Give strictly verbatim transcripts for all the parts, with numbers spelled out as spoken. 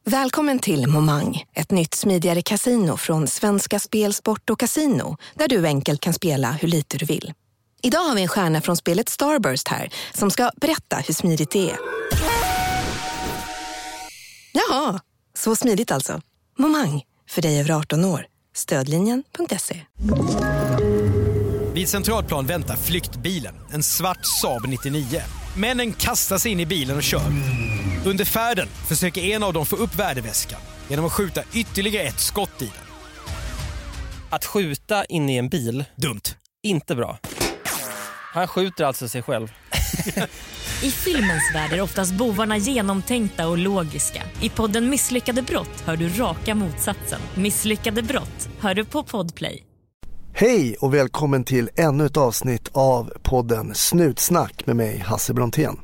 Välkommen till Momang, ett nytt smidigare casino från Svenska Spel, Sport och Casino, där du enkelt kan spela hur lite du vill. Idag har vi en stjärna från spelet Starburst här som ska berätta hur smidigt det är. Jaha, så smidigt alltså. Momang, för dig över arton år. Stödlinjen punkt se. Vid Centralplan väntar flyktbilen, en svart Saab nittionio. Männen kastar sig in i bilen och kör. Under färden försöker en av dem få upp värdeväskan genom att skjuta ytterligare ett skott i den. Att skjuta in i en bil, dumt. Inte bra. Han skjuter alltså sig själv. I filmens värld är oftast bovarna genomtänkta och logiska. I podden Misslyckade brott hör du raka motsatsen. Misslyckade brott hör du på Podplay. Hej och välkommen till ännu ett avsnitt av podden Snutsnack med mig, Hasse Brontén.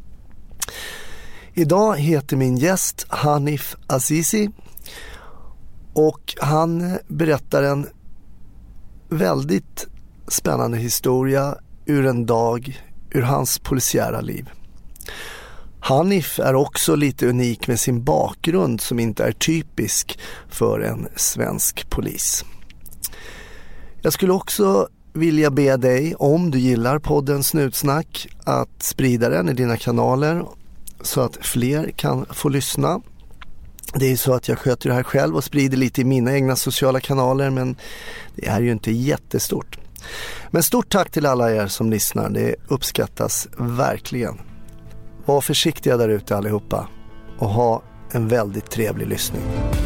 Idag heter min gäst Hanif Azizi och han berättar en väldigt spännande historia ur en dag ur hans polisiära liv. Hanif är också lite unik med sin bakgrund som inte är typisk för en svensk polis. Jag skulle också vilja be dig, om du gillar podden Snutsnack, att sprida den i dina kanaler så att fler kan få lyssna. Det är så att jag sköter det här själv och sprider lite i mina egna sociala kanaler, men det är ju inte jättestort. Men stort tack till alla er som lyssnar, det uppskattas verkligen. Var försiktiga där ute allihopa och ha en väldigt trevlig lyssning.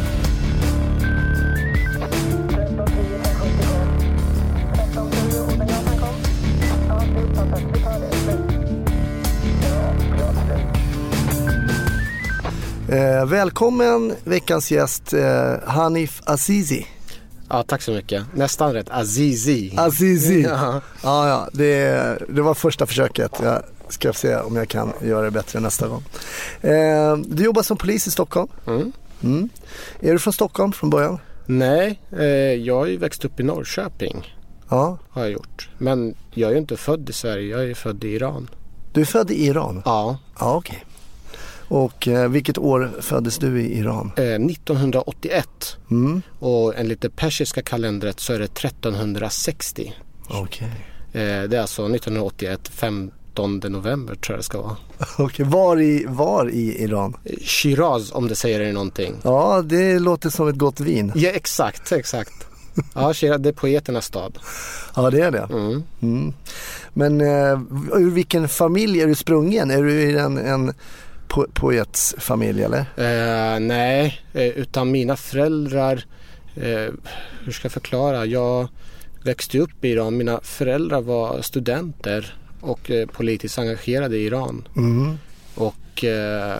Eh, välkommen veckans gäst eh, Hanif Azizi. Ja, tack så mycket. Nästan rätt. Azizi. Azizi. Ja, ja, ja det, det var första försöket. Jag ska se om jag kan göra det bättre nästa gång. Eh, du jobbar som polis i Stockholm. Mm. Mm. Är du från Stockholm från början? Nej, eh, jag har ju växt upp i Norrköping. Ja. Har jag gjort. Men jag är ju inte född i Sverige, jag är född i Iran. Du är född i Iran? Ja. Ja, okej. Okay. Och eh, vilket år föddes du i Iran? Eh, nittonhundraåttioett. Mm. Och enligt det persiska kalendret så är det trettonhundrasextio. Okej. Okay. Eh, det är alltså nittonhundraåttioett, femtonde november tror jag det ska vara. Okej, okay. var, i, var i Iran? Shiraz, om det säger dig någonting. Ja, det låter som ett gott vin. Ja, exakt, exakt. Ja, Shiraz, det är poeternas stad. Ja, det är det. Mm. Mm. Men eh, ur vilken familj är du sprungen? Är du i en... en Po- poets familj eller? Eh, nej, eh, utan mina föräldrar, eh, hur ska jag förklara? Jag växte upp i Iran. Mina föräldrar var studenter och eh, politiskt engagerade i Iran. Mm. Och eh,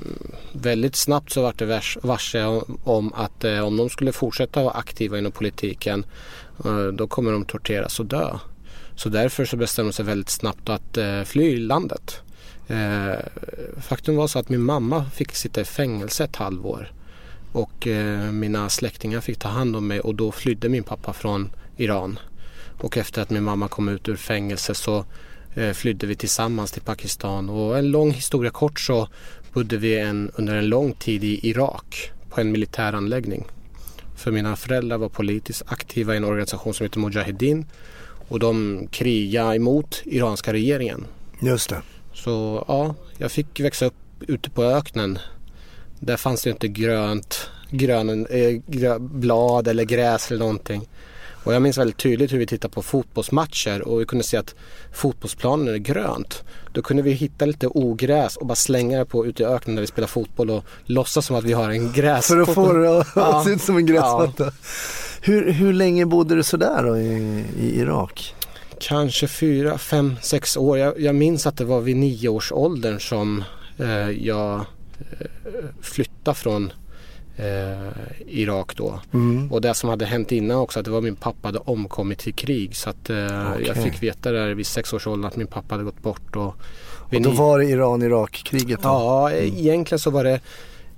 väldigt snabbt så var det vars, varse om, om att eh, om de skulle fortsätta vara aktiva inom politiken eh, då kommer de torteras och dö. Så därför så bestämde de sig väldigt snabbt att eh, fly landet. Eh, faktum var så att min mamma fick sitta i fängelse ett halvår och eh, mina släktingar fick ta hand om mig och då flydde min pappa från Iran. Och efter att min mamma kom ut ur fängelse så eh, flydde vi tillsammans till Pakistan. Och en lång historia kort så bodde vi en, under en lång tid i Irak på en militäranläggning. För mina föräldrar var politiskt aktiva i en organisation som heter Mujahedin och de krigade emot iranska regeringen. Just det. Så ja, jag fick växa upp ute på öknen. Där fanns det inte grönt, grön, äh, grö, blad eller gräs eller någonting. Och jag minns väldigt tydligt hur vi tittade på fotbollsmatcher och vi kunde se att fotbollsplanen är grönt. Då kunde vi hitta lite ogräs och bara slänga det på ute i öknen när vi spelar fotboll och låtsas som att vi har en gräs. För att få det att ja. se ut som en gräsmatta. Ja. Hur, hur länge bodde du så där då i, i Irak? Kanske fyra, fem, sex år. Jag, jag minns att det var vid nio års åldern som eh, jag eh, flyttade från eh, Irak då. Mm. Och det som hade hänt innan också, att det var min pappa hade omkommit i krig. Så att eh, okay. jag fick veta där vid sex års ålder att min pappa hade gått bort. Och, och då var det Iran-Irak-kriget då? Ja, mm. egentligen så var det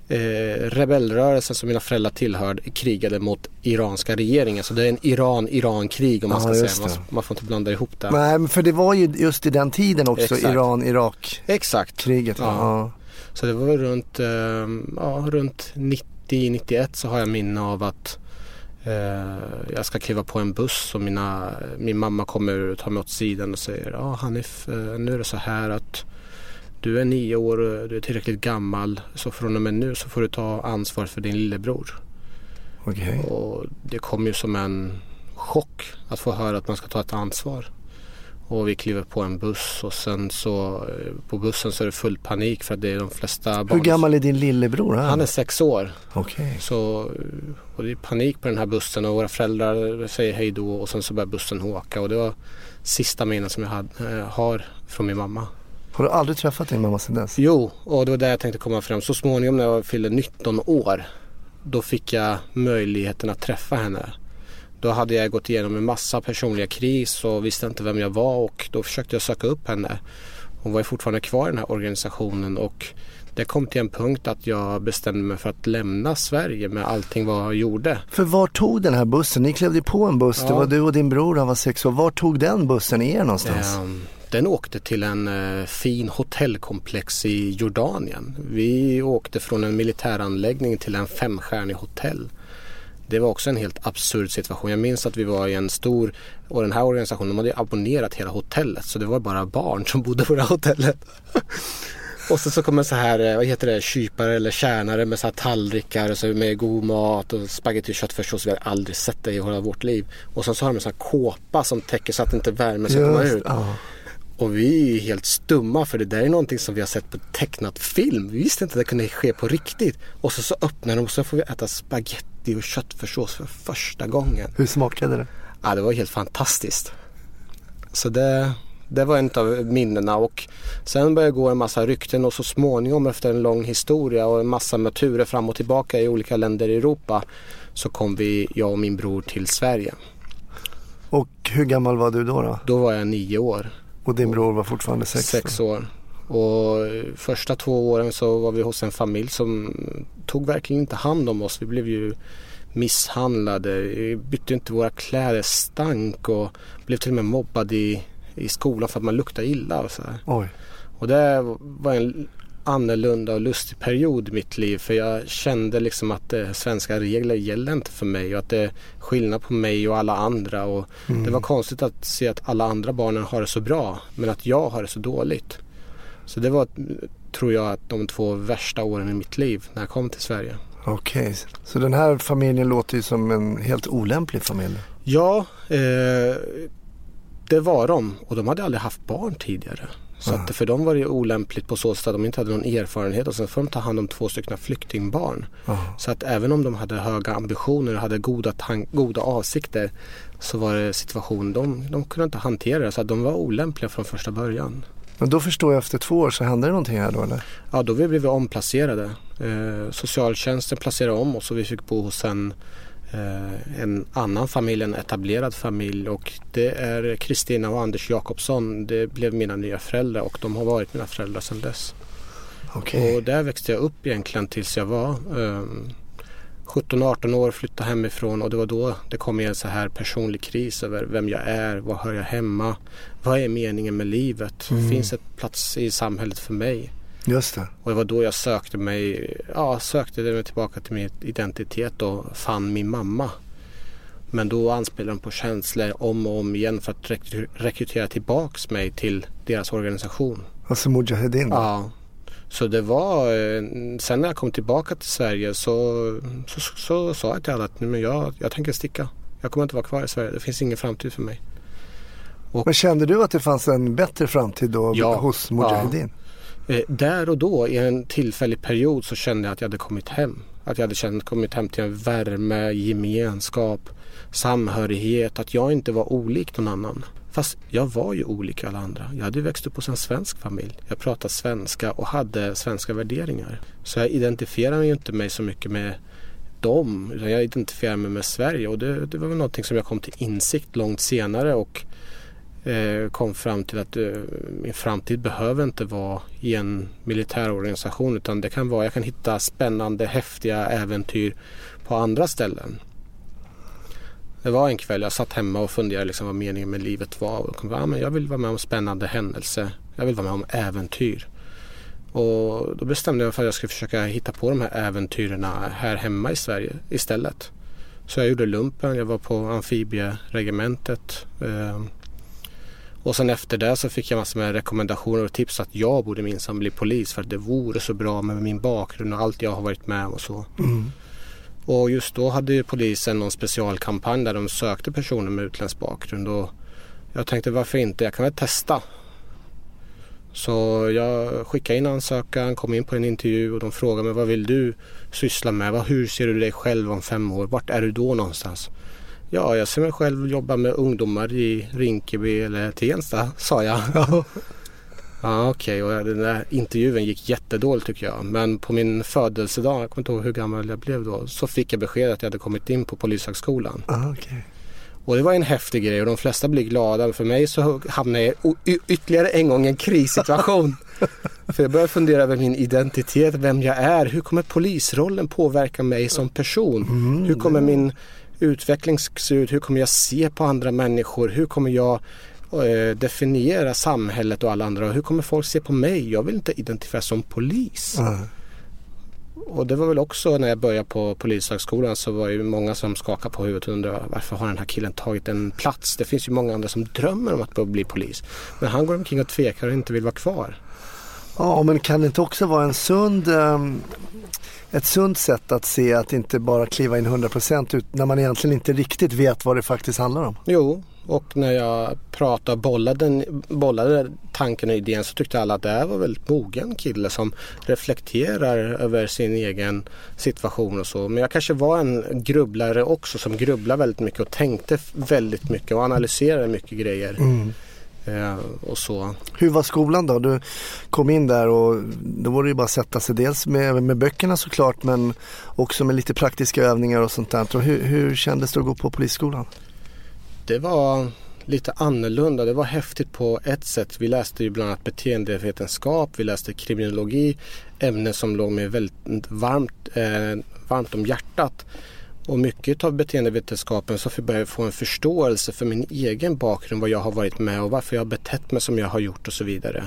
Eh, rebellrörelsen som mina föräldrar tillhörde krigade mot iranska regeringen. Så det är en Iran-Iran-krig om man ska ja, säga. Man, man får inte blanda ihop det. Nej, men för det var ju just i den tiden också Exakt. Iran-Irak-kriget. Exakt. Ja. Så det var runt, eh, ja, runt nittio nittioett så har jag minne av att eh, jag ska kliva på en buss och mina, min mamma kommer och tar mig åt sidan och säger ja Hanif, eh, nu är det så här att du är nio år och du är tillräckligt gammal, så från och med nu så får du ta ansvar för din lillebror. Okay. Och det kom ju som en chock att få höra att man ska ta ett ansvar. Och vi kliver på en buss och sen så på bussen så är det full panik för att det är de flesta barn. Hur gammal är din lillebror? Här? Han är sex år. Okay. Så, och det är panik på den här bussen och våra föräldrar säger hej då och sen så börjar bussen åka. Och det var sista minnen som jag hade, äh, har från min mamma. Har du aldrig träffat din mamma sedan dess? Jo, och det var där jag tänkte komma fram. Så småningom när jag fyllde nitton år, då fick jag möjligheten att träffa henne. Då hade jag gått igenom en massa personliga kris och visste inte vem jag var, och då försökte jag söka upp henne. Hon var ju fortfarande kvar i den här organisationen, och det kom till en punkt att jag bestämde mig för att lämna Sverige med allting vad jag gjorde. För var tog den här bussen? Ni klev på en buss, ja. Det var du och din bror, han var sex år. Var tog den bussen er någonstans? Um, den åkte till en uh, fin hotellkomplex i Jordanien. Vi åkte från en militäranläggning till en femstjärnig hotell. Det var också en helt absurd situation. Jag minns att vi var i en stor, och den här organisationen, de hade abonnerat hela hotellet, så det var bara barn som bodde på det här hotellet. Och så, så kommer så här, vad heter det, kypare eller kärnare med så här tallrikar så med god mat och spagetti och köttfärssås. Vi har aldrig sett det i hela vårt liv. Och sen så har de en sån här kåpa som täcker så att inte värme ska komma ut. Ja. Och vi är helt stumma, för det där är någonting som vi har sett på tecknat film. Vi visste inte att det kunde ske på riktigt. Och så, så öppnar de och så får vi äta spagetti och köttfärssås för första gången. Hur smakade det? Ja, det var helt fantastiskt. Så det, det var en av minnena. Och sen började gå en massa rykten, och så småningom efter en lång historia och en massa med turer fram och tillbaka i olika länder i Europa, så kom vi, jag och min bror, till Sverige. Och hur gammal var du då då? Då var jag nio år. Och din bror var fortfarande sex? Sex år. Och första två åren så var vi hos en familj som tog verkligen inte hand om oss. Vi blev ju misshandlade. Vi bytte inte våra kläder, stank och blev till och med mobbade i, i skolan för att man luktade illa. Och, så här. Oj. Och det var en annorlunda och lustig period i mitt liv, för jag kände liksom att eh, svenska regler gäller inte för mig och att det är skillnad på mig och alla andra, och mm. det var konstigt att se att alla andra barnen har det så bra men att jag har det så dåligt. Så det var, tror jag, att de två värsta åren i mitt liv när jag kom till Sverige. Okej, okay. Så den här familjen låter ju som en helt olämplig familj. Ja, eh, det var de, och de hade aldrig haft barn tidigare. Så att för dem var det olämpligt på så sätt att de inte hade någon erfarenhet, och sen får de ta hand om två stycken flyktingbarn. Uh-huh. Så att även om de hade höga ambitioner och hade goda, tan- goda avsikter, så var det situation, de, de kunde inte hantera det, så att de var olämpliga från första början. Men då förstår jag, efter två år så hände det någonting här då, eller? Ja, då blev vi omplacerade. Eh, socialtjänsten placerade om oss och vi fick bo hos en en annan familj, en etablerad familj, och det är Kristina och Anders Jakobsson. Det blev mina nya föräldrar och de har varit mina föräldrar sedan dess. Okay. Och där växte jag upp egentligen tills jag var um, sjutton arton år, flyttade hemifrån, och det var då det kom en så här personlig kris över vem jag är, var hör jag hemma, vad är meningen med livet, mm. finns ett plats i samhället för mig. Just det. Och det var då jag sökte mig, ja, sökte mig tillbaka till min identitet och fann min mamma. Men då anspelade de på känslor om och om igen för att rek- rekrytera tillbaks mig till deras organisation. Alltså Mujahedin? Ja. Så det var, sen när jag kom tillbaka till Sverige så, så, så, så sa jag till alla att men jag, jag tänker sticka. Jag kommer inte vara kvar i Sverige, det finns ingen framtid för mig. Och, men kände du att det fanns en bättre framtid då ja, hos Mujahedin? Ja. Eh, där och då, i en tillfällig period, så kände jag att jag hade kommit hem. Att jag hade känt, kommit hem till en värme, gemenskap, samhörighet. Att jag inte var olik någon annan. Fast jag var ju olik alla andra. Jag hade växt upp hos en svensk familj. Jag pratade svenska och hade svenska värderingar. Så jag identifierade ju inte mig så mycket med dem. Utan jag identifierade mig med Sverige. Och det, det var väl någonting som jag kom till insikt långt senare. Och kom fram till att uh, min framtid behöver inte vara i en militärorganisation, utan det kan vara, jag kan hitta spännande, häftiga äventyr på andra ställen. Det var en kväll jag satt hemma och funderade liksom vad meningen med livet var, och kom, ja, men jag vill vara med om spännande händelser, jag vill vara med om äventyr. Och då bestämde jag mig för att jag skulle försöka hitta på de här äventyrerna här hemma i Sverige istället. Så jag gjorde lumpen, jag var på amfibieregementet. Eh, och sen efter det så fick jag massor med rekommendationer och tips att jag borde minsann bli polis för att det vore så bra med min bakgrund och allt jag har varit med och så. Mm. Och just då hade ju polisen någon specialkampanj där de sökte personer med utländsk bakgrund och jag tänkte varför inte, jag kan väl testa. Så jag skickade in ansökan, kom in på en intervju och de frågade mig vad vill du syssla med? Hur ser du dig själv om fem år? Vart är du då någonstans? Ja, jag ser mig själv jobba med ungdomar i Rinkeby eller Tensta, sa jag. Ja, okej. Okay. Och den där intervjun gick jättedåligt tycker jag. Men på min födelsedag, jag kommer inte ihåg hur gammal jag blev då, så fick jag besked att jag hade kommit in på Polishögskolan. Ah, okay. Och det var en häftig grej och de flesta blir glada. För mig så hamnade jag y- ytterligare en gång i en krissituation. För jag började fundera över min identitet, vem jag är. Hur kommer polisrollen påverka mig som person? Mm, hur kommer min utveckling se ut? Hur kommer jag se på andra människor? Hur kommer jag eh, definiera samhället och alla andra? Hur kommer folk se på mig? Jag vill inte identifieras som polis. Mm. Och det var väl också när jag började på Polishögskolan så var ju många som skakade på huvudet och undrade varför har den här killen tagit en plats? Det finns ju många andra som drömmer om att bli polis. Men han går omkring och tvekar och inte vill vara kvar. Ja, men kan det inte också vara en sund, ett sunt sätt att se att inte bara kliva in hundra procent ut när man egentligen inte riktigt vet vad det faktiskt handlar om? Jo, och när jag pratade och bollade, bollade tanken och idén så tyckte alla att det här var väldigt mogen kille som reflekterar över sin egen situation och så. Men jag kanske var en grubblare också som grubblade väldigt mycket och tänkte väldigt mycket och analyserade mycket grejer. Mm. Ja, och så. Hur var skolan då? Du kom in där och då var det ju bara att sätta sig dels med, med böckerna såklart men också med lite praktiska övningar och sånt där. Och hur, hur kändes det att gå på polisskolan? Det var lite annorlunda. Det var häftigt på ett sätt. Vi läste ju bland annat beteendevetenskap, vi läste kriminologi, ämnen som låg mig väldigt varmt, eh, varmt om hjärtat. Och mycket av beteendevetenskapen så började jag få en förståelse för min egen bakgrund, vad jag har varit med och varför jag har betett mig som jag har gjort och så vidare.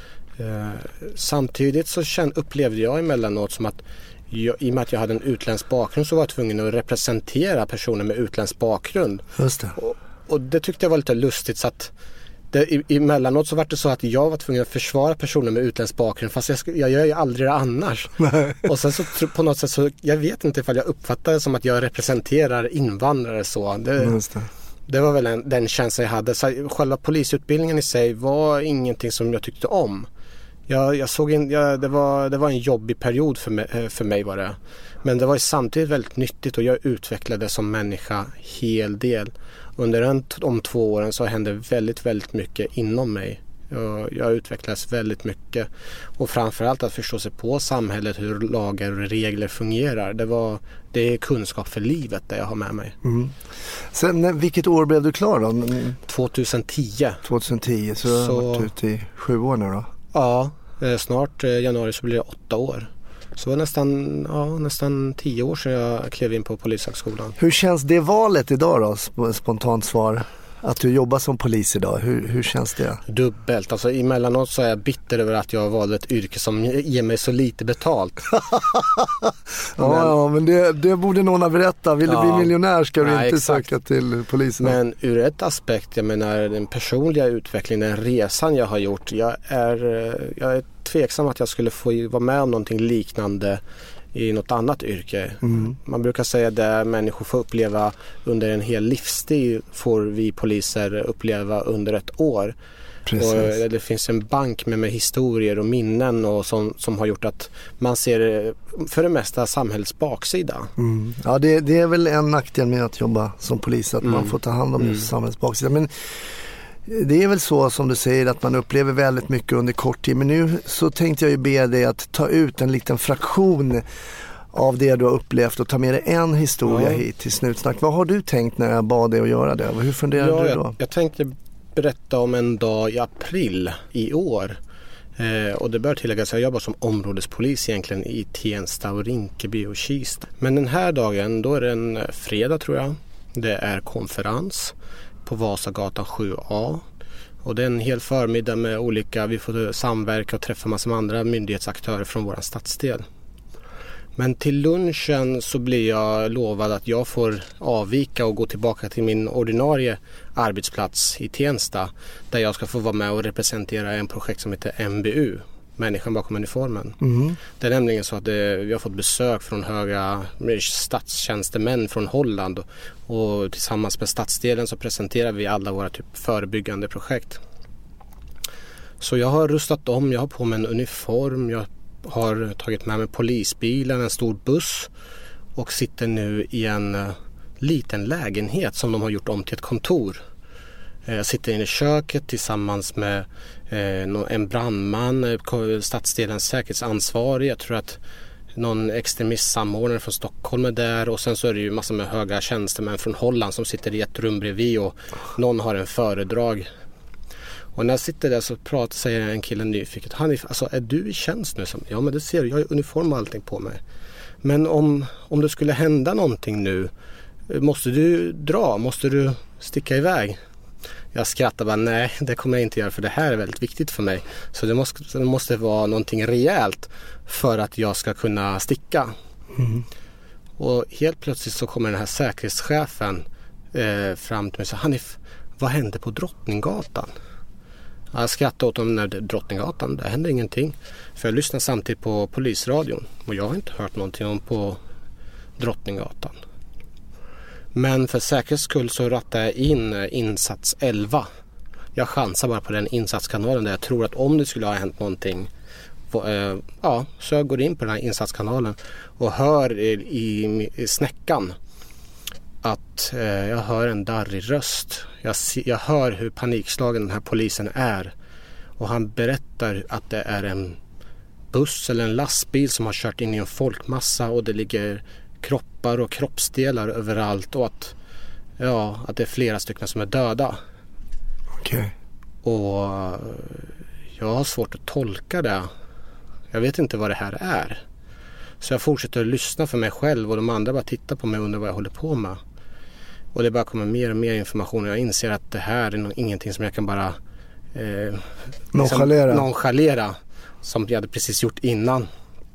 Eh, samtidigt så känd, upplevde jag emellanåt som att jag, i och med att jag hade en utländsk bakgrund så var jag tvungen att representera personer med utländsk bakgrund. Just det. Och, och det tyckte jag var lite lustigt så att det, i, emellanåt så var det så att jag var tvungen att försvara personer med utländsk bakgrund fast jag, jag gör ju aldrig det annars. Nej. Och sen så på något sätt så, jag vet inte ifall jag uppfattar det som att jag representerar invandrare så. Det, Just det. det var väl en, den känslan jag hade. Så själva polisutbildningen i sig var ingenting som jag tyckte om. Jag, jag såg in, jag, det, var, det var en jobbig period för mig, för mig var det. Men det var samtidigt väldigt nyttigt och jag utvecklades som människa hel del. Under en, de två åren så hände väldigt, väldigt mycket inom mig. Jag, jag utvecklades väldigt mycket. Och framförallt att förstå sig på samhället, hur lagar och regler fungerar. Det, var, det är kunskap för livet det jag har med mig. Mm. Sen, vilket år blev du klar då? tjugohundratio. tjugohundratio, så, så... du har varit ute i sju år nu då? Ja, snart i januari så blir det åtta år. Så det var nästan, ja, nästan tio år sedan jag klev in på Polishögskolan. Hur känns det valet idag då? Spontant svar. Att du jobbar som polis idag, hur, hur känns det? Dubbelt, alltså emellanåt så är jag bitter över att jag valde ett yrke som ger mig så lite betalt. ja, men, ja, men det, det borde någon ha berättat. Vill ja, du bli miljonär ska du nej, inte exakt. söka till polisen. Men ur ett aspekt, jag menar den personliga utvecklingen, den resan jag har gjort, jag är, jag är tveksam att jag skulle få vara med om någonting liknande i något annat yrke. Mm. Man brukar säga att det människor får uppleva under en hel livstid får vi poliser uppleva under ett år. Precis. Och det finns en bank med, med historier och minnen och som, som har gjort att man ser för det mesta samhällets baksida. Mm. Ja, det, det är väl en nackdel med att jobba som polis, att mm. man får ta hand om mm. just samhällets baksida. Men det är väl så som du säger att man upplever väldigt mycket under kort tid. Men nu så tänkte jag ju be dig att ta ut en liten fraktion av det du har upplevt och ta med dig en historia ja. hit till Snutsnack. Vad har du tänkt när jag bad dig att göra det? Hur funderar ja, du då? Jag, jag tänkte berätta om en dag i april i år. Eh, och det bör tilläggas att jag jobbar som områdespolis egentligen i Tensta och Rinkeby och Kista. Men den här dagen, då är det en fredag tror jag. Det är konferens på Vasagatan sju A Och det är en hel förmiddag med olika, vi får samverka och träffa massor med andra myndighetsaktörer från vår stadsdel. Men till lunchen så blir jag lovad att jag får avvika och gå tillbaka till min ordinarie arbetsplats i Tensta, där jag ska få vara med och representera en projekt som heter M B U, Människan bakom uniformen. Mm. Det är nämligen så att det, vi har fått besök från höga statstjänstemän från Holland och, och tillsammans med stadsdelen så presenterar vi alla våra typ förebyggande projekt. Så jag har rustat om, jag har på mig en uniform, jag har tagit med mig polisbilen, en stor buss och sitter nu i en uh, liten lägenhet som de har gjort om till ett kontor. Uh, jag sitter inne i köket tillsammans med uh, en brandman, uh, stadsdelens säkerhetsansvarig. Jag tror att någon extremistsamordnare från Stockholm är där och sen så är det ju massor med höga tjänstemän från Holland som sitter i ett rum bredvid och någon har en föredrag. Och när jag sitter där så pratar, säger en kille nyfiket: Hanif, alltså är du i tjänst nu? Ja, men det ser du, jag har uniform och allting på mig. Men om, om det skulle hända någonting nu, måste du dra? Måste du sticka iväg? Jag skrattar bara, nej det kommer jag inte göra för det här är väldigt viktigt för mig. Så det måste, det måste vara någonting rejält för att jag ska kunna sticka. Mm. Och helt plötsligt så kommer den här säkerhetschefen eh, fram till mig och säger: Hanif, vad hände på Drottninggatan? Jag skrattade åt dem när det Drottninggatan, det hände ingenting. För jag lyssnade samtidigt på polisradion och jag har inte hört någonting om på Drottninggatan. Men för säkerhets skull så rattade jag in insats elva. Jag chansar bara på den insatskanalen där jag tror att om det skulle ha hänt någonting, ja, så jag går in på den här insatskanalen och hör i, i, i snäckan att eh, jag hör en darrig röst. Jag, jag hör hur panikslagen den här polisen är. Och han berättar att det är en buss eller en lastbil som har kört in i en folkmassa och det ligger kroppar och kroppsdelar överallt och att, ja, att det är flera stycken som är döda. Okej. Okay. Och jag har svårt att tolka det. Jag vet inte vad det här är. Så jag fortsätter att lyssna för mig själv och de andra bara tittar på mig och undrar vad jag håller på med. Och det bara kommer mer och mer information och jag inser att det här är no- ingenting som jag kan bara eh, nonchalera. Liksom, nonchalera som jag hade precis gjort innan.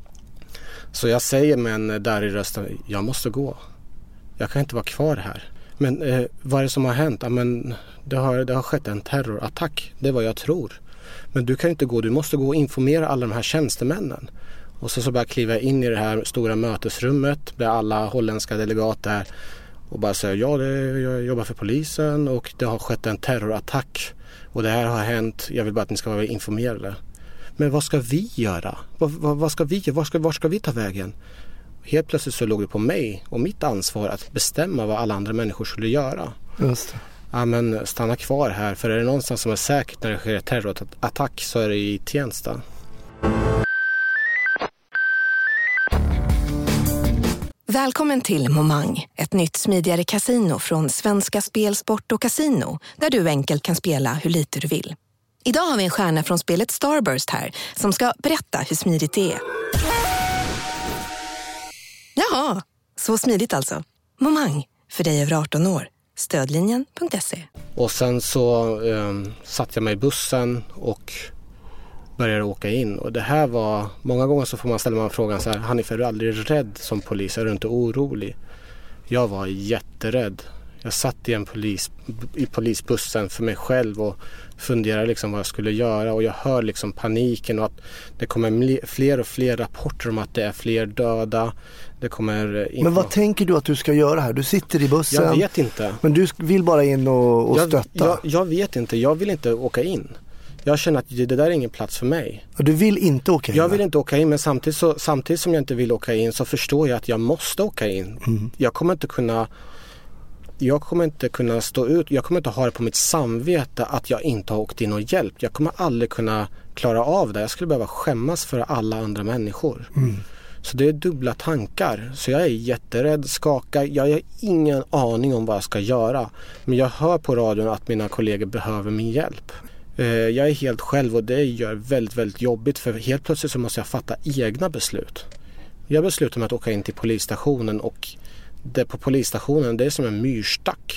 Så jag säger med en där i rösten: jag måste gå. Jag kan inte vara kvar här. Men eh, vad är det som har hänt? Ja, men det, har, det har skett en terrorattack. Det är vad jag tror. Men du kan inte gå. Du måste gå och informera alla de här tjänstemännen. Och så, så bara kliva jag in i det här stora mötesrummet där alla holländska delegater och bara säger: ja, det, jag jobbar för polisen och det har skett en terrorattack och det här har hänt. Jag vill bara att ni ska vara informerade. Men vad ska vi göra? Vad, vad, vad ska vi göra? Var ska, var ska vi ta vägen? Helt plötsligt så låg det på mig och mitt ansvar att bestämma vad alla andra människor skulle göra. Just det. Ja, men stanna kvar här, för är det någonstans som är säkert när det sker terrorattack så är det i Tensta. Välkommen till Momang, ett nytt smidigare kasino från Svenska Spel, Sport och Casino, där du enkelt kan spela hur lite du vill. Idag har vi en stjärna från spelet Starburst här som ska berätta hur smidigt det är. Jaha, så smidigt alltså. Momang, för dig över arton år. Stödlinjen punkt se. Och sen så eh, satt jag mig i bussen och började åka in. Och det här var, många gånger så får man ställa mig frågan så här: Hanif, är du aldrig rädd som polis? Är du inte orolig? Jag var jätterädd. Jag satt i en polis, i polisbussen för mig själv och funderade liksom vad jag skulle göra. Och jag hör liksom paniken och att det kommer fler och fler rapporter om att det är fler döda. Det kommer Men vad tänker du att du ska göra här? Du sitter i bussen. Jag vet inte. Men du vill bara in och, och jag, stötta. Jag, jag vet inte. Jag vill inte åka in. Jag känner att det där är ingen plats för mig. Och du vill inte åka in? Jag vill inte åka in, men samtidigt, så, samtidigt som jag inte vill åka in så förstår jag att jag måste åka in. Mm. Jag kommer inte kunna jag kommer inte kunna stå ut, jag kommer inte ha det på mitt samvete att jag inte har åkt in och hjälpt. Jag kommer aldrig kunna klara av det. Jag skulle behöva skämmas för alla andra människor. Mm. Så det är dubbla tankar. Så jag är jätterädd, skakar. Jag har ingen aning om vad jag ska göra. Men jag hör på radion att mina kollegor behöver min hjälp. Jag är helt själv och det gör väldigt, väldigt jobbigt. För helt plötsligt så måste jag fatta egna beslut. Jag beslutar mig att åka in till polisstationen och det på polisstationen, det är som en myrstack.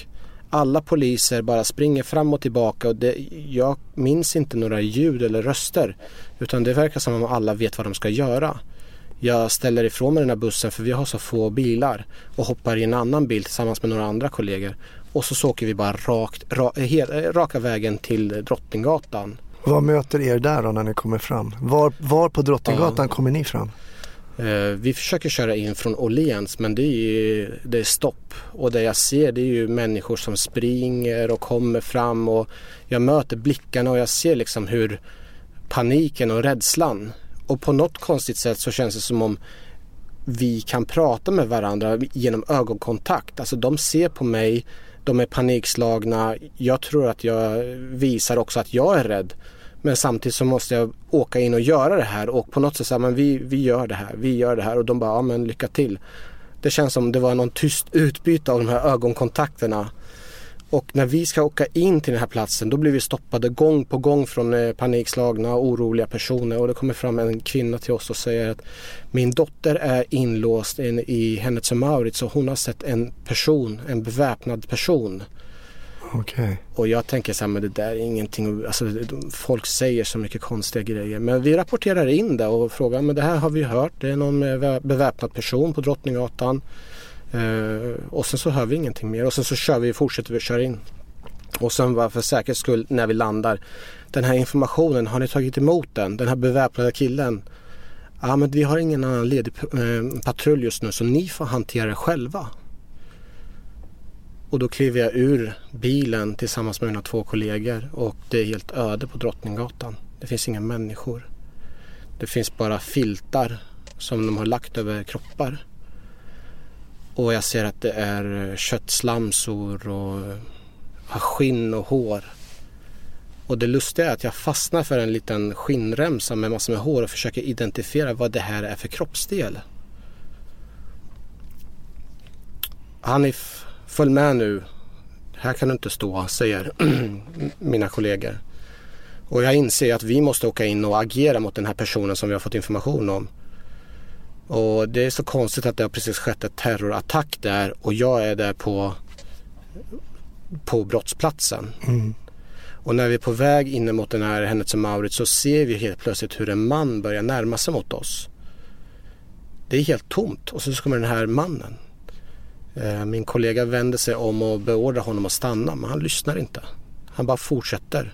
Alla poliser bara springer fram och tillbaka och det, jag minns inte några ljud eller röster, utan det verkar som om alla vet vad de ska göra. Jag ställer ifrån mig den här bussen för vi har så få bilar och hoppar i en annan bil tillsammans med några andra kollegor. Och så, så åker vi bara rakt, ra, hel, raka vägen till Drottninggatan. Vad möter er där då när ni kommer fram? Var, var på Drottninggatan ja. kommer ni fram? Eh, vi försöker köra in från Åhléns, men det är, ju, det är stopp. Och det jag ser det är ju människor som springer och kommer fram. Och jag möter blickarna och jag ser liksom hur paniken och rädslan. Och på något konstigt sätt så känns det som om vi kan prata med varandra genom ögonkontakt. Alltså de ser på mig, de är panikslagna. Jag tror att jag visar också att jag är rädd. Men samtidigt så måste jag åka in och göra det här. Och på något sätt säga, men vi, vi gör det här, vi gör det här. Och de bara, ja men lycka till. Det känns som det var någon tyst utbyte av de här ögonkontakterna. Och när vi ska åka in till den här platsen, då blir vi stoppade gång på gång från eh, panikslagna och oroliga personer. Och det kommer fram en kvinna till oss och säger att min dotter är inlåst in i Hennes och Mauritz och hon har sett en person, en beväpnad person. Okay. Och jag tänker så här, men det där är ingenting, alltså folk säger så mycket konstiga grejer. Men vi rapporterar in det och frågar, men det här har vi hört, det är någon beväpnad person på Drottninggatan. Uh, och sen så hör vi ingenting mer och sen så kör vi, fortsätter vi köra in. Och sen var för säkerhets skull när vi landar, den här informationen, har ni tagit emot den? Den här beväpnade killen? Ja, men vi har ingen annan ledig uh, patrull just nu så ni får hantera det själva. Och då kliver jag ur bilen tillsammans med mina två kollegor och det är helt öde på Drottninggatan. Det finns inga människor. Det finns bara filtar som de har lagt över kroppar. Och jag ser att det är köttslamsor och skinn och hår. Och det lustiga är att jag fastnar för en liten skinnremsa med massor med hår och försöker identifiera vad det här är för kroppsdel. Hanif, följ med nu. Här kan du inte stå, säger mina kollegor. Och jag inser att vi måste åka in och agera mot den här personen som vi har fått information om. Och det är så konstigt att det har precis skett ett terrorattack där och jag är där på, på brottsplatsen. Mm. Och när vi är på väg in mot den här Hennes och Mauritz så ser vi helt plötsligt hur en man börjar närma sig mot oss. Det är helt tomt och så kommer den här mannen. Min kollega vänder sig om och beordrar honom att stanna, men han lyssnar inte. Han bara fortsätter.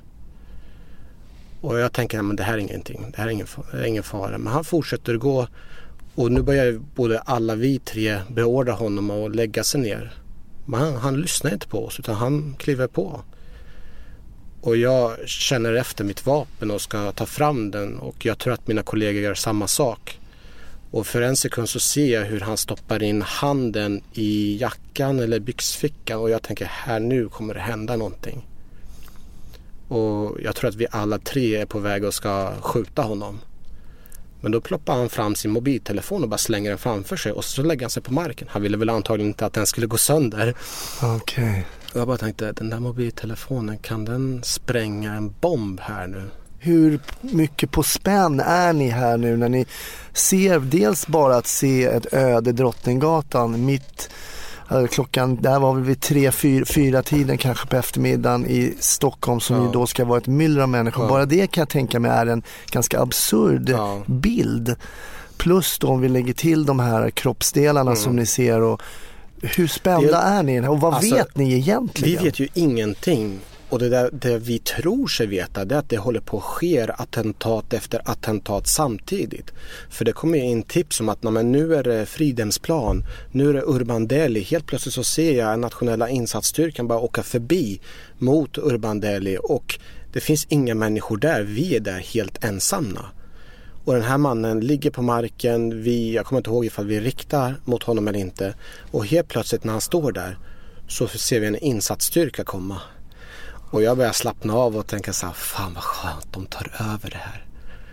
Och jag tänker, men det här är ingenting, det här är ingen, det är ingen fara. Men han fortsätter gå och nu börjar både alla vi tre beordra honom att lägga sig ner. Men han, han lyssnar inte på oss utan han kliver på. Och jag känner efter mitt vapen och ska ta fram den och jag tror att mina kollegor gör samma sak. Och för en sekund så ser jag hur han stoppar in handen i jackan eller byxfickan och jag tänker, här nu kommer det hända någonting. Och jag tror att vi alla tre är på väg och ska skjuta honom. Men då ploppar han fram sin mobiltelefon och bara slänger den framför sig och så lägger han sig på marken. Han ville väl antagligen inte att den skulle gå sönder. Okej. Okay. Och jag bara tänkte, den där mobiltelefonen, kan den spränga en bomb här nu? Hur mycket på spänn är ni här nu när ni ser dels bara att se ett öde Drottninggatan mitt klockan, där var vi vid tre, fyra, fyra tiden kanske på eftermiddagen i Stockholm som ja. ju då ska vara ett myller av människor. Ja. Bara det kan jag tänka mig är en ganska absurd ja. bild. Plus då om vi lägger till de här kroppsdelarna mm. som ni ser och hur spända det, är ni och vad alltså, vet ni egentligen? Vi vet ju ingenting. Och det, där, det vi tror sig veta det är att det håller på att ske attentat efter attentat samtidigt. För det kommer in tips om att men nu är det Fridhemsplan, nu är det Urban Deli. Helt plötsligt så ser jag en nationella insatsstyrkan bara åka förbi mot Urban Deli och det finns inga människor där. Vi är där helt ensamma. Och den här mannen ligger på marken. Vi, jag kommer inte ihåg ifall vi riktar mot honom eller inte. Och helt plötsligt när han står där så ser vi en insatsstyrka komma. Och jag börjar slappna av och tänka så här, fan vad skönt, de tar över det här.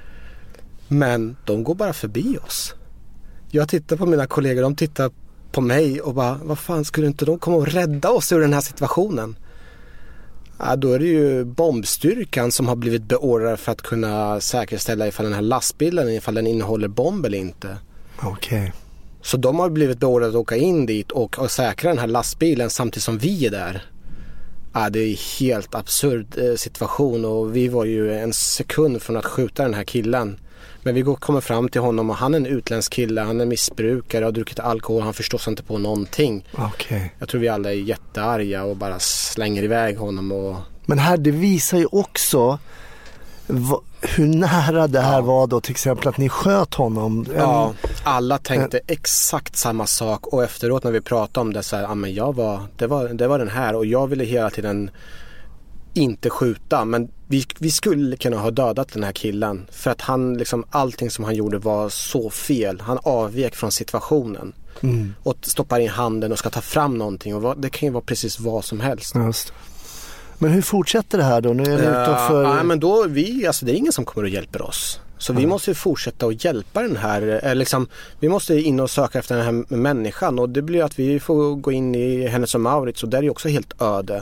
Men de går bara förbi oss. Jag tittar på mina kollegor, de tittar på mig och bara, vad fan, skulle inte de komma och rädda oss ur den här situationen? Ja, då är det ju bombstyrkan som har blivit beordrad för att kunna säkerställa ifall den här lastbilen, ifall den innehåller bomb eller inte. Okej. Okay. Så de har blivit beordrade att åka in dit och, och säkra den här lastbilen samtidigt som vi är där. Ja, det är en helt absurd eh, situation och vi var ju en sekund från att skjuta den här killen. Men vi går, kommer fram till honom och han är en utländsk kille, han är missbrukare och har druckit alkohol, han förstår inte på någonting. Okay. Jag tror vi alla är jättearga och bara slänger iväg honom. Och... Men här, det visar ju också v- hur nära det här ja. var då, till exempel att ni sköt honom. Ja, alla tänkte en... exakt samma sak och efteråt när vi pratade om det så här, ja men jag var, det var, det var den här och jag ville hela tiden inte skjuta, men vi, vi skulle kunna ha dödat den här killen för att han liksom, allting som han gjorde var så fel. Han avvek från situationen mm. och stoppar in handen och ska ta fram någonting och vad, det kan ju vara precis vad som helst. Just. Men hur fortsätter det här då? Nu är det uh, utanför... Ja, men då vi, alltså det är ingen som kommer och hjälper oss. Så mm. vi måste fortsätta att hjälpa den här, eh, liksom, vi måste in och söka efter den här människan och det blir att vi får gå in i Hennes och Mauritz och där är ju också helt öde.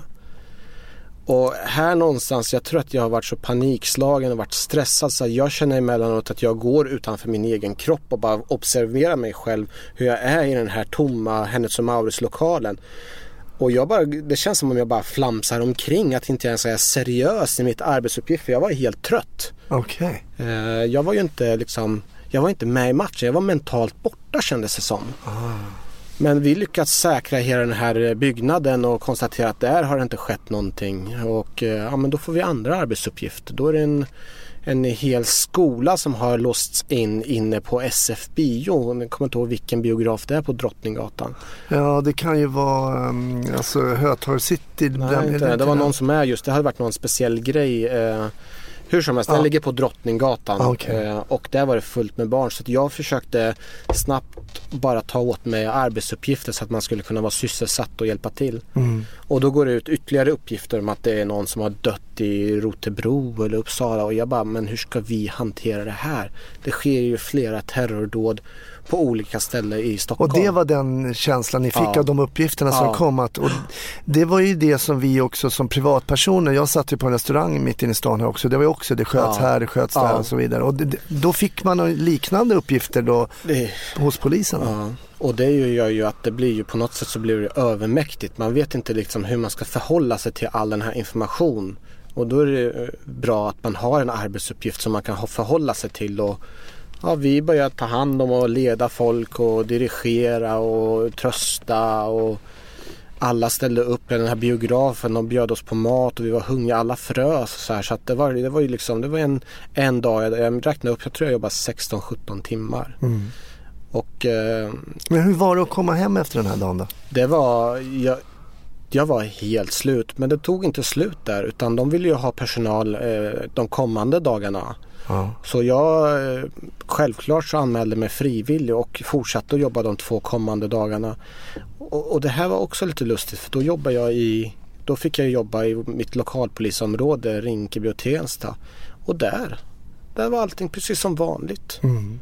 Och här någonstans, jag tror att jag har varit så panikslagen och varit stressad så jag känner emellanåt att jag går utanför min egen kropp och bara observerar mig själv hur jag är i den här tomma Hennes och Mauritz-lokalen. Och jag bara, det känns som om jag bara flamsar omkring, att inte ens är seriös i mitt arbetsuppgift för jag var helt trött. Okej. Okay. Jag var ju inte liksom, jag var inte med i matchen, jag var mentalt borta kändes det som. Ah. Men vi lyckats säkra hela den här byggnaden och konstatera att där har det inte skett någonting. Och ja, men då får vi andra arbetsuppgifter. Då är det en, en hel skola som har låsts in inne på S F Bio. Jag kommer inte ihåg vilken biograf det är på Drottninggatan. Ja, det kan ju vara um, alltså Hötorg City. Nej, den, inte, det, det var någon som är just, det hade varit någon speciell grej. Eh, Hur som helst, den ja. ligger på Drottninggatan okay. eh, och där var det fullt med barn så att jag försökte snabbt bara ta åt mig arbetsuppgifter så att man skulle kunna vara sysselsatt och hjälpa till. Mm. Och då går det ut ytterligare uppgifter om att det är någon som har dött i Rotebro eller Uppsala och jag bara, men hur ska vi hantera det här? Det sker ju flera terrordåd på olika ställen i Stockholm. Och det var den känslan ni fick ja. av de uppgifterna ja. som kom. Att, och det var ju det som vi också som privatpersoner, jag satt ju på en restaurang mitt inne i stan här också, det var ju också, det sköts ja. här, det sköts ja. där och så vidare. Och det, då fick man liknande uppgifter då det, hos polisen. Ja. Och det gör ju att det blir ju på något sätt så blir det övermäktigt. Man vet inte liksom hur man ska förhålla sig till all den här information. Och då är det bra att man har en arbetsuppgift som man kan förhålla sig till och ja, vi började ta hand om och leda folk och dirigera och trösta och alla ställde upp i den här biografen och bjöd oss på mat och vi var hungriga, alla frös så här, så att det var, det var ju liksom, det var en, en dag, jag, jag räknade upp, jag tror jag jobbade sexton sjutton timmar. Mm. Och, eh, men hur var det att komma hem efter den här dagen då? Det var, jag, jag var helt slut, men det tog inte slut där utan de ville ju ha personal eh, de kommande dagarna. Ja. Så jag självklart så anmälde mig frivillig och fortsatte att jobba de två kommande dagarna. Och, och det här var också lite lustigt för då jobbade jag i, då fick jag jobba i mitt lokalpolisområde Rinkeby och Tensta. Och där, där var allting precis som vanligt. Mm.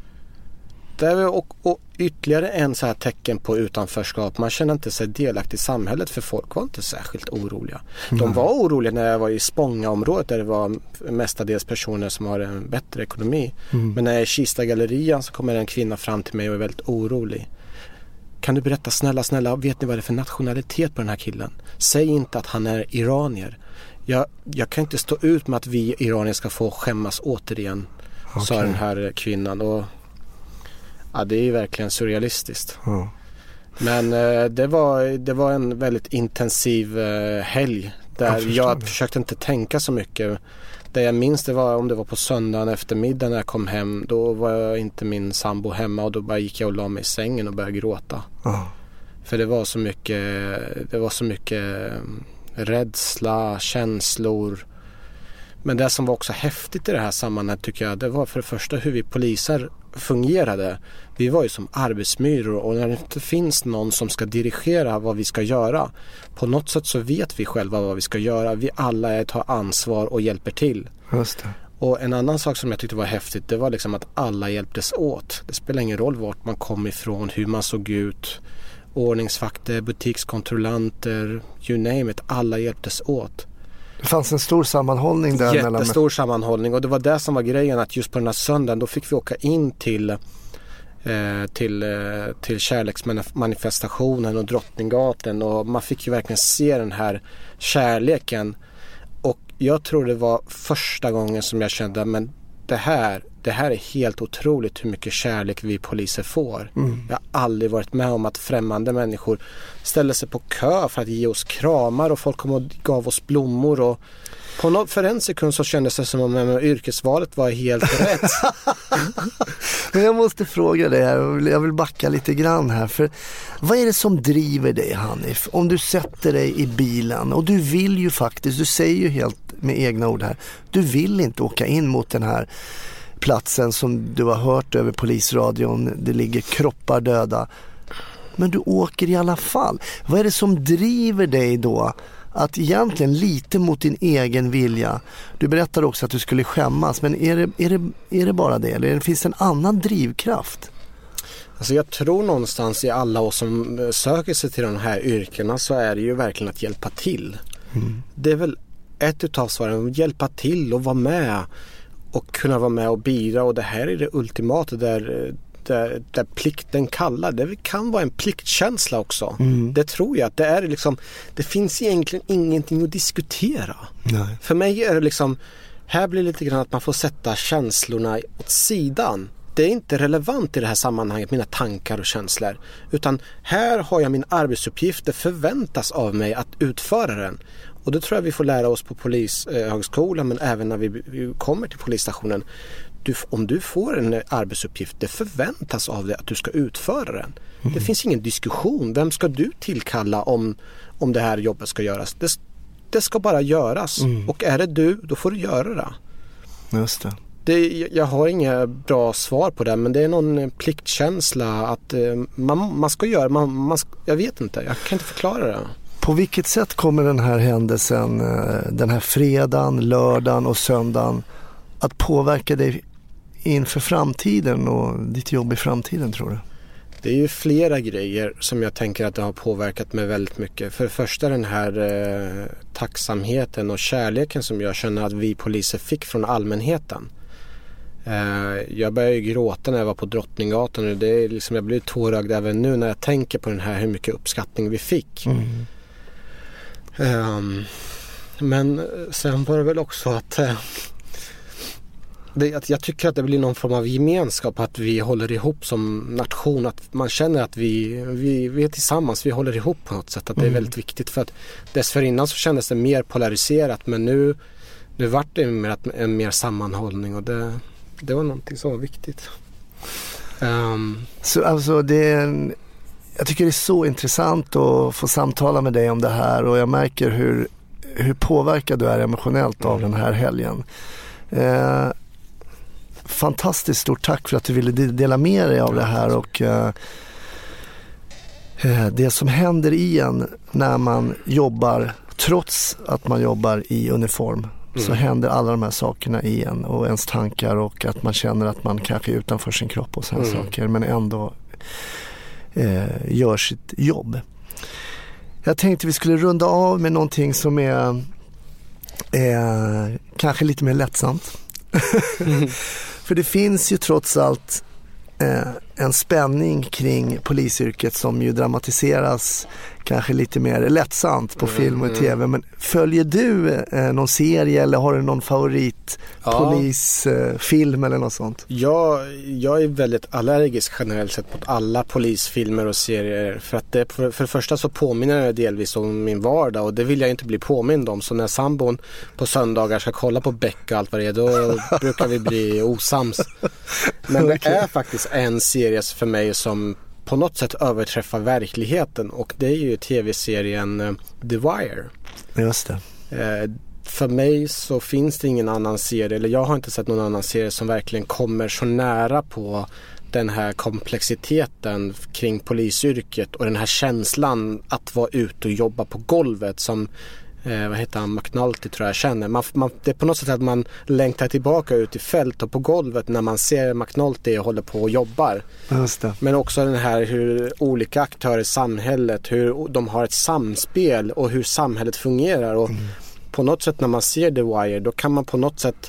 Där, och, och ytterligare en så här tecken på utanförskap. Man känner inte sig delaktig i samhället för folk var inte särskilt oroliga. Mm. De var oroliga när jag var i Spångaområdet där det var mestadels personer som har en bättre ekonomi. Mm. Men när jag är i Kistagallerian så kommer en kvinna fram till mig och är väldigt orolig. Kan du berätta snälla, snälla, vet ni vad det är för nationalitet på den här killen? Säg inte att han är iranier. Jag, jag kan inte stå ut med att vi iranier ska få skämmas återigen, okay. sa den här kvinnan. Och ja, det är ju verkligen surrealistiskt. Mm. Men eh, det, var, det var en väldigt intensiv eh, helg där jag, jag försökte inte tänka så mycket. Det jag minns det var om det var på söndagen eftermiddag när jag kom hem. Då var jag inte min sambo hemma och då bara gick jag och la mig i sängen och började gråta. Mm. För det var så mycket, det var så mycket rädsla, känslor. Men det som var också häftigt i det här sammanhanget tycker jag, det var för det första hur vi poliser fungerade. Vi var ju som arbetsmyror och när det inte finns någon som ska dirigera vad vi ska göra, på något sätt så vet vi själva vad vi ska göra. Vi alla tar ansvar och hjälper till. Just det. Och en annan sak som jag tyckte var häftigt, det var liksom att alla hjälptes åt. Det spelar ingen roll vart man kom ifrån, hur man såg ut. Ordningsvakter, butikskontrollanter, you name it, alla hjälptes åt. Det fanns en stor sammanhållning där. Jättestor mellan... sammanhållning och det var det som var grejen, att just på den här söndagen då fick vi åka in till eh, till, eh, till kärleksmanifestationen och Drottninggatan, och man fick ju verkligen se den här kärleken. Och jag tror det var första gången som jag kände, men det här, det här är helt otroligt hur mycket kärlek vi poliser får. Mm. Jag har aldrig varit med om att främmande människor ställer sig på kö för att ge oss kramar, och folk kom och gav oss blommor, och på något, för en sekund så kändes det som om yrkesvalet var helt rätt. Men jag måste fråga dig här, jag vill backa lite grann här, för vad är det som driver dig, Hanif? Om du sätter dig i bilen och du vill ju faktiskt, du säger ju helt med egna ord här, du vill inte åka in mot den här platsen som du har hört över polisradion, det ligger kroppar döda, men du åker i alla fall. Vad är det som driver dig då att egentligen lite mot din egen vilja? Du berättade också att du skulle skämmas, men är det, är det, är det bara det, eller finns det en annan drivkraft? Alltså jag tror någonstans i alla oss som söker sig till de här yrkena så är det ju verkligen att hjälpa till. Mm. Det är väl ett utav svaren, att hjälpa till och vara med och kunna vara med och bidra, och det här är det ultimata där, där, där plikten kallar. Det kan vara en pliktkänsla också. Mm. Det tror jag att det är liksom, det finns egentligen ingenting att diskutera. Nej. För mig är det liksom, här blir det lite grann att man får sätta känslorna åt sidan. Det är inte relevant i det här sammanhanget, mina tankar och känslor, utan här har jag min arbetsuppgift, det förväntas av mig att utföra den. Och det tror jag vi får lära oss på polishögskolan, men även när vi kommer till polisstationen. Du, om du får en arbetsuppgift, det förväntas av dig att du ska utföra den. Mm. Det finns ingen diskussion. Vem ska du tillkalla om, om det här jobbet ska göras? Det, det ska bara göras. Mm. Och är det du, då får du göra det. Just det. Det, jag har inga bra svar på det, men det är någon pliktkänsla att eh, man, man ska göra, man, man ska, jag vet inte, jag kan inte förklara det. På vilket sätt kommer den här händelsen, den här fredagen, lördagen och söndagen att påverka dig inför framtiden och ditt jobb i framtiden, tror du? Det är ju flera grejer som jag tänker att det har påverkat mig väldigt mycket. För det första den här eh, tacksamheten och kärleken som jag känner att vi poliser fick från allmänheten. Eh, jag började ju gråta när jag var på Drottninggatan, och det är liksom, jag blir tårögd även nu när jag tänker på den här, hur mycket uppskattning vi fick. Mm. Um, men sen var det väl också att, uh, det, att jag tycker att det blir någon form av gemenskap, att vi håller ihop som nation, att man känner att vi, vi, vi är tillsammans, vi håller ihop på något sätt, att det är väldigt viktigt. För att dessförinnan så kändes det mer polariserat, men nu, nu vart det mer, en mer sammanhållning, och det, det var någonting som var viktigt. Um, så alltså det är en... Jag tycker det är så intressant att få samtala med dig om det här, och jag märker hur, hur påverkad du är emotionellt av den här helgen. Eh, fantastiskt stort tack för att du ville dela med dig av det här, och eh, det som händer i en när man jobbar, trots att man jobbar i uniform, mm. så händer alla de här sakerna i en, och ens tankar, och att man känner att man kanske är utanför sin kropp och sådana mm. saker, men ändå Eh, gör sitt jobb. Jag tänkte vi skulle runda av med någonting som är eh, kanske lite mer lättsamt. mm. För det finns ju trots allt eh, en spänning kring polisyrket som ju dramatiseras kanske lite mer lättsamt på mm, film och tv. Men följer du eh, någon serie, eller har du någon favorit ja. polisfilm eh, eller något sånt? Jag, jag är väldigt allergisk generellt sett mot alla polisfilmer och serier, för att det, för, för det första så påminner det delvis om min vardag, och det vill jag inte bli påmind om. Så när sambon på söndagar ska kolla på Beck och allt vad det är, då brukar vi bli osams. Men det okay. är faktiskt en serie för mig som på något sätt överträffar verkligheten, och det är ju tv-serien uh, The Wire. Just det. Uh, för mig så finns det ingen annan serie, eller jag har inte sett någon annan serie som verkligen kommer så nära på den här komplexiteten kring polisyrket och den här känslan att vara ute och jobba på golvet som Eh, vad heter han? McNulty tror jag känner. Man, man, det är på något sätt att man längtar tillbaka ut i fält och på golvet när man ser McNulty och håller på och jobbar. Just det. Men också den här hur olika aktörer i samhället, hur de har ett samspel och hur samhället fungerar. Och mm. på något sätt när man ser The Wire, då kan man på något sätt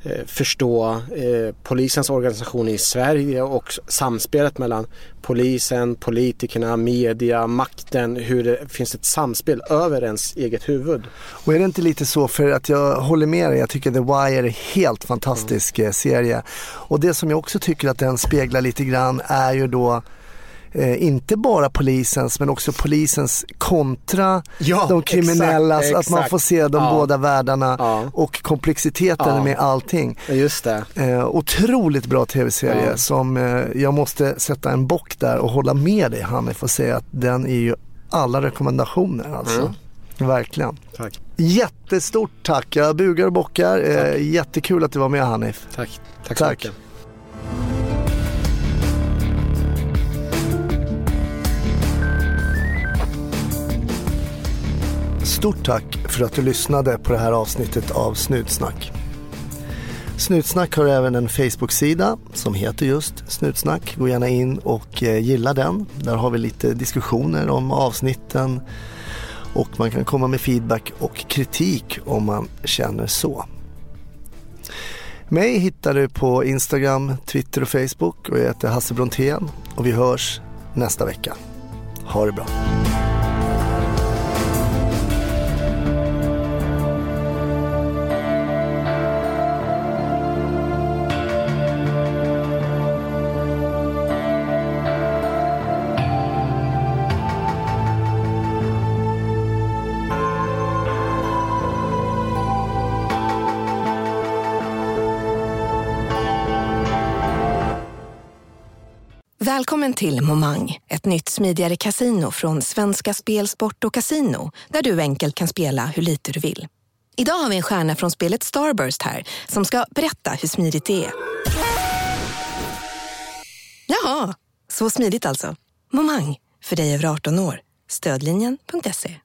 eh, förstå eh, polisens organisation i Sverige och samspelet mellan polisen, politikerna, media, makten, hur det finns ett samspel över ens eget huvud. Och är det inte lite så, för att jag håller med dig, jag tycker The Wire är en helt fantastisk mm. serie. Och det som jag också tycker att den speglar lite grann är ju då Eh, inte bara polisens men också polisens kontra ja, de kriminella, exakt, exakt. Att man får se de ja. båda världarna ja. och komplexiteten ja. med allting. Just det. Eh, otroligt bra tv-serie ja. som eh, jag måste sätta en bock där och hålla med dig, Hanif, och säga att den är ju alla rekommendationer alltså. Mm. Verkligen. Tack. Jättestort tack, jag bugar och bockar. Eh, jättekul att du var med, Hanif. Tack. Tack så mycket. Stort tack för att du lyssnade på det här avsnittet av Snutsnack. Snutsnack har även en Facebook-sida som heter just Snutsnack. Gå gärna in och gilla den. Där har vi lite diskussioner om avsnitten och man kan komma med feedback och kritik om man känner så. Mig hittar du på Instagram, Twitter och Facebook och jag heter Hasse Brontén och vi hörs nästa vecka. Ha det bra. Välkommen till Momang, ett nytt smidigare kasino från Svenska Spel, Sport och Casino, där du enkelt kan spela hur lite du vill. Idag har vi en stjärna från spelet Starburst här som ska berätta hur smidigt det är. Jaha, så smidigt alltså. Momang, för dig över arton år. Stödlinjen punkt se.